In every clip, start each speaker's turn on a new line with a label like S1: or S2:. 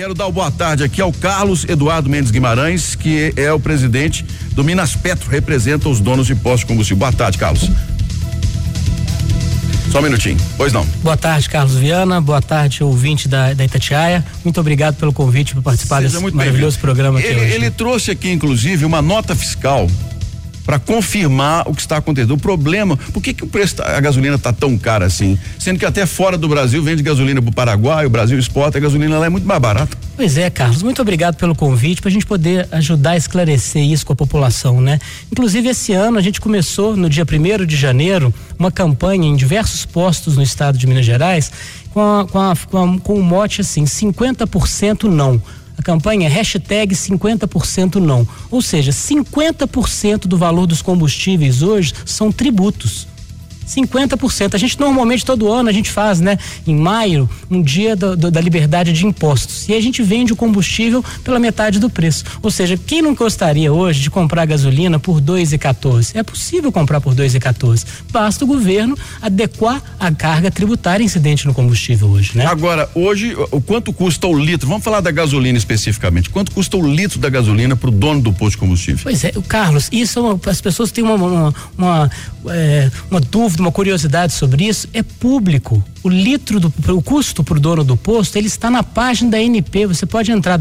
S1: Quero dar uma boa tarde aqui ao Carlos Eduardo Mendes Guimarães, que é o presidente do Minas Petro, representa os donos de postos de combustível. Boa tarde, Carlos. Só um minutinho, pois não.
S2: Boa tarde, Carlos Viana, boa tarde, ouvinte da Itatiaia. Muito obrigado pelo convite para participar desse maravilhoso programa aqui hoje.
S1: Ele trouxe aqui, inclusive, uma nota fiscal para confirmar o que está acontecendo. O problema, por que o preço da gasolina está tão cara assim? Sendo que até fora do Brasil vende gasolina para o Paraguai, o Brasil exporta, a gasolina lá é muito mais barata.
S2: Pois é, Carlos, muito obrigado pelo convite para a gente poder ajudar a esclarecer isso com a população, né? Inclusive esse ano a gente começou no dia 1º de janeiro uma campanha em diversos postos no estado de Minas Gerais com o mote assim, 50% não. A campanha é hashtag 50% não, ou seja, 50% do valor dos combustíveis hoje são tributos. 50%. A gente normalmente todo ano a gente faz, né? Em maio, um dia da liberdade de impostos. E a gente vende o combustível pela metade do preço. Ou seja, quem não gostaria hoje de comprar gasolina por R$2,14? É possível comprar por R$2,14. Basta o governo adequar a carga tributária incidente no combustível hoje, né?
S1: Agora, hoje, o quanto custa o litro? Vamos falar da gasolina especificamente. Quanto custa o litro da gasolina para o dono do posto de combustível?
S2: Pois é, Carlos, isso as pessoas têm uma dúvida, uma curiosidade sobre isso. É público. O custo para o dono do posto, ele está na página da ANP. Você pode entrar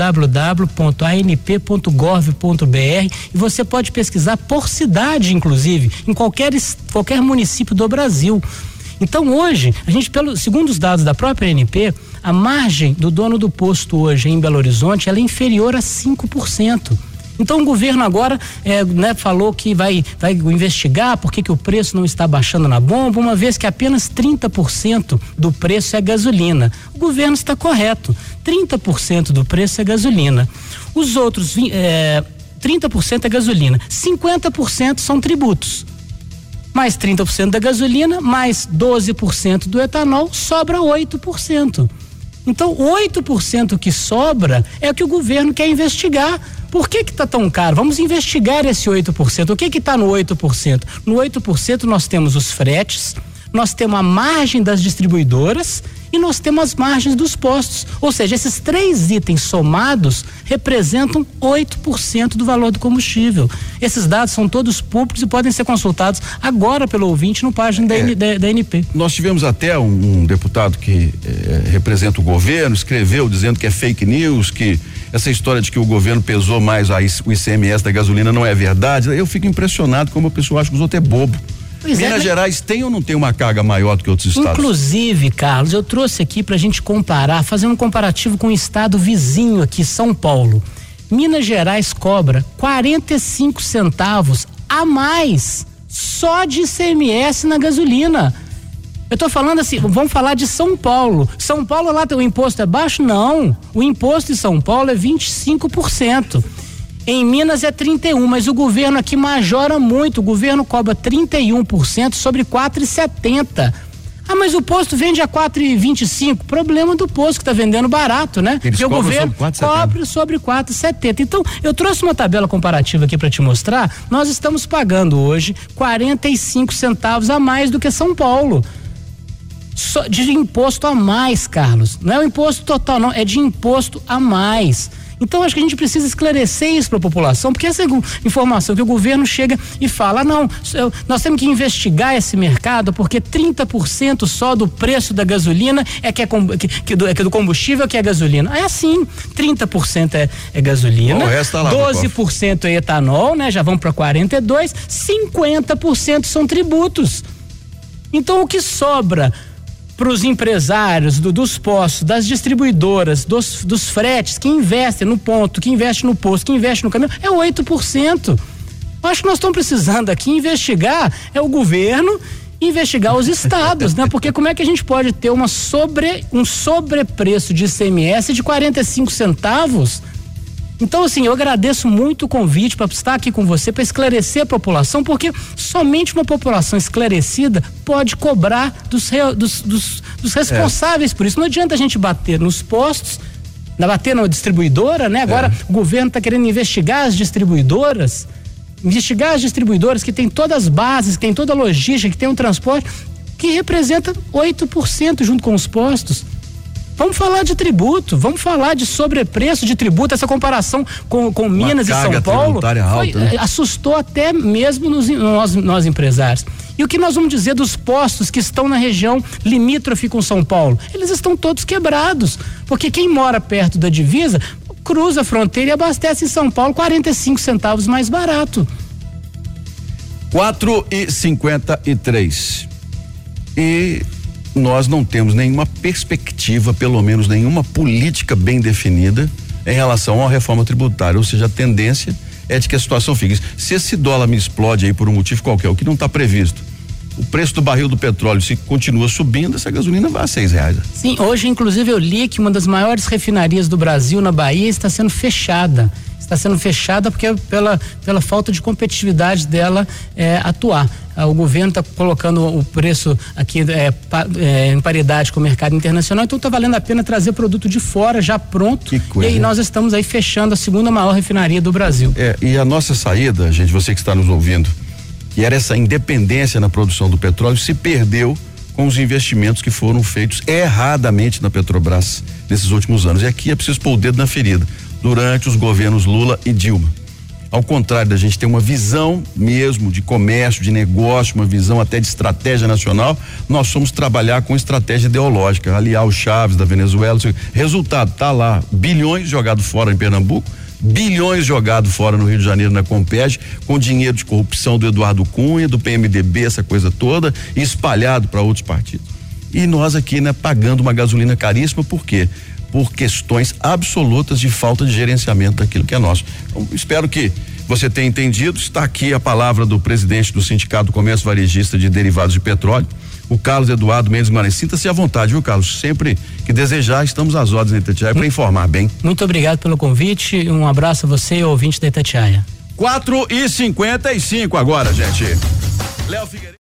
S2: www.anp.gov.br e você pode pesquisar por cidade, inclusive, em qualquer município do Brasil. Então hoje, segundo os dados da própria ANP, a margem do dono do posto hoje em Belo Horizonte, ela é inferior a 5%. Então o governo agora falou que vai investigar por que o preço não está baixando na bomba, uma vez que apenas 30% do preço é gasolina. O governo está correto, 30% do preço é gasolina. Os outros 30% é gasolina, 50% são tributos. Mais 30% da gasolina, mais 12% do etanol, sobra 8%. Então, 8% que sobra é o que o governo quer investigar. Por que tá tão caro? Vamos investigar esse 8%. O que tá no 8%? No 8% nós temos os fretes, nós temos a margem das distribuidoras e nós temos as margens dos postos. Ou seja, esses 3 itens somados representam 8% do valor do combustível. Esses dados são todos públicos e podem ser consultados agora pelo ouvinte no página da ANP.
S1: Nós tivemos até um deputado que representa o governo, escreveu dizendo que é fake news, que essa história de que o governo pesou mais o ICMS da gasolina não é verdade. Eu fico impressionado como a pessoa acha que os outros é bobo. Minas Gerais tem ou não tem uma carga maior do que outros estados?
S2: Inclusive, Carlos, eu trouxe aqui pra gente comparar, fazer um comparativo com o estado vizinho aqui, São Paulo. Minas Gerais cobra 45 centavos a mais só de ICMS na gasolina. Eu tô falando assim, vamos falar de São Paulo. São Paulo lá o imposto é baixo? Não. O imposto de São Paulo é 25%. Em Minas é 31%, mas o governo aqui majora muito. O governo cobra 31% sobre 4,70. Ah, mas o posto vende a 4,25. Problema do posto que tá vendendo barato, né?
S1: Eles
S2: e o governo cobra sobre 4,70. Então, eu trouxe uma tabela comparativa aqui para te mostrar. Nós estamos pagando hoje 45 centavos a mais do que São Paulo. De imposto a mais, Carlos. Não é o imposto total, não. É de imposto a mais. Então acho que a gente precisa esclarecer isso para a população, porque essa informação que o governo chega e fala, nós temos que investigar esse mercado porque 30% só do preço da gasolina é do combustível que é gasolina. É assim, 30% é gasolina, 12% é etanol, né? Já vamos para 42%, 50% são tributos. Então o que sobra para os empresários dos postos, das distribuidoras, dos fretes que investem no ponto, que investem no posto, que investem no caminhão, é 8%. Acho que nós estamos precisando aqui investigar o governo, investigar os estados, né? Porque como é que a gente pode ter um sobrepreço de ICMS de 45 centavos? Então, assim, eu agradeço muito o convite para estar aqui com você, para esclarecer a população, porque somente uma população esclarecida pode cobrar dos responsáveis por isso. Não adianta a gente bater nos postos, bater na distribuidora, né? Agora o governo está querendo investigar as distribuidoras que tem todas as bases, que tem toda a logística, que tem um transporte, que representa 8% junto com os postos. Vamos falar de tributo, vamos falar de sobrepreço de tributo, essa comparação com Minas e São Paulo
S1: alta, né?
S2: Assustou até mesmo nós empresários. E o que nós vamos dizer dos postos que estão na região limítrofe com São Paulo? Eles estão todos quebrados, porque quem mora perto da divisa cruza a fronteira e abastece em São Paulo 45 centavos mais barato.
S1: 4:53. E nós não temos nenhuma perspectiva, pelo menos nenhuma política bem definida em relação à reforma tributária, ou seja, a tendência é de que a situação fique. Se esse dólar me explode aí por um motivo qualquer, o que não está previsto, o preço do barril do petróleo, se continua subindo, essa gasolina vai a R$6.
S2: Sim, hoje inclusive eu li que uma das maiores refinarias do Brasil, na Bahia, está sendo fechada. Está sendo fechada porque pela falta de competitividade dela atuar. O governo está colocando o preço aqui em paridade com o mercado internacional, então está valendo a pena trazer produto de fora já pronto.
S1: Que coisa.
S2: E aí nós estamos aí fechando a segunda maior refinaria do Brasil.
S1: E a nossa saída, gente, você que está nos ouvindo, que era essa independência na produção do petróleo, se perdeu com os investimentos que foram feitos erradamente na Petrobras nesses últimos anos. E aqui é preciso pôr o dedo na ferida. Durante os governos Lula e Dilma. Ao contrário da gente ter uma visão mesmo de comércio, de negócio, uma visão até de estratégia nacional, nós fomos trabalhar com estratégia ideológica, aliar o Chaves da Venezuela. Resultado, tá lá, bilhões jogados fora em Pernambuco, bilhões jogados fora no Rio de Janeiro na Compeg, com dinheiro de corrupção do Eduardo Cunha, do PMDB, essa coisa toda, e espalhado para outros partidos. E nós aqui, né, pagando uma gasolina caríssima, por quê? Por questões absolutas de falta de gerenciamento daquilo que é nosso. Então, espero que você tenha entendido. Está aqui a palavra do presidente do Sindicato do Comércio Varejista de Derivados de Petróleo, o Carlos Eduardo Mendes Guimarães. Sinta-se à vontade, viu, Carlos? Sempre que desejar, estamos às ordens da Itatiaia para informar bem.
S2: Muito obrigado pelo convite, um abraço a você e ao ouvinte da Itatiaia.
S1: 4:55 agora, gente. Léo Figueiredo.